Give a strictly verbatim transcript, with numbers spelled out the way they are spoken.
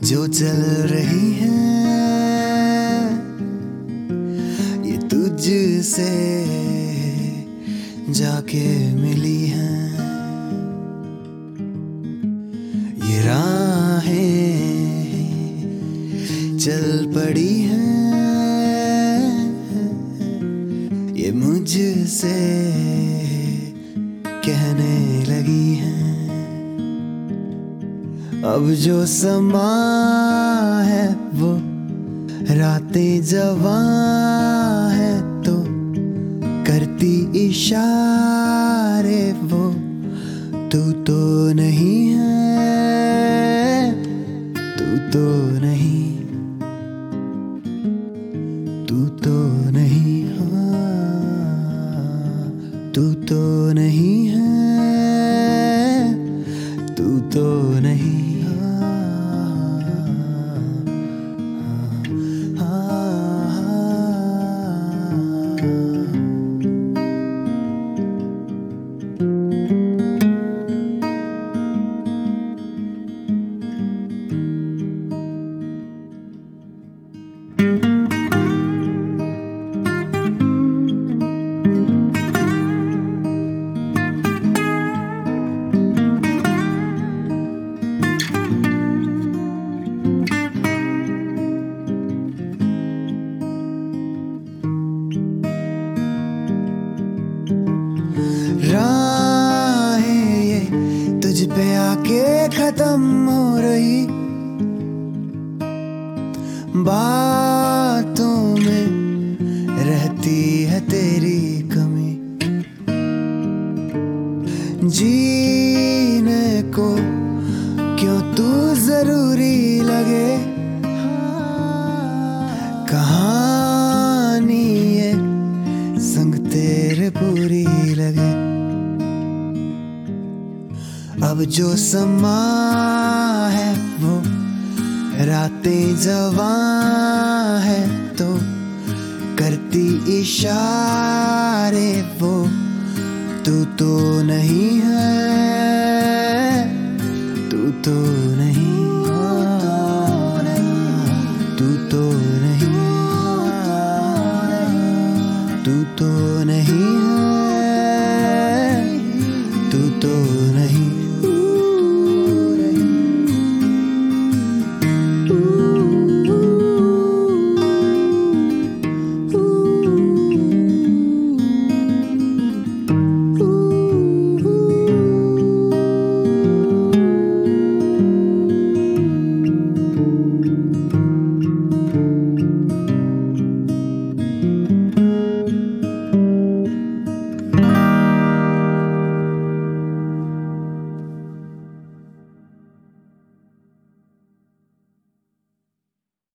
जो चल रही है ये तुझसे जाके मिली है। ये राहें चल पड़ी हैं ये मुझसे कहने लगी हैं। अब जो समा है वो रातें जवां है तो करती इशारे वो तू तो नहीं है, तू तो नहीं, तू तो नहीं, हाँ तू तो नहीं है, तू तो नहीं। राहें ये तुझ पे आके खत्म हो रही, बातों में रहती है तेरी कमी। जीने को क्यों तू जरूरी लगे, कहानी ये संग तेरे पूरी लगे। अब जो समा है वो रातें जवां है तो करती इशारे वो तू तो नहीं है, तू तो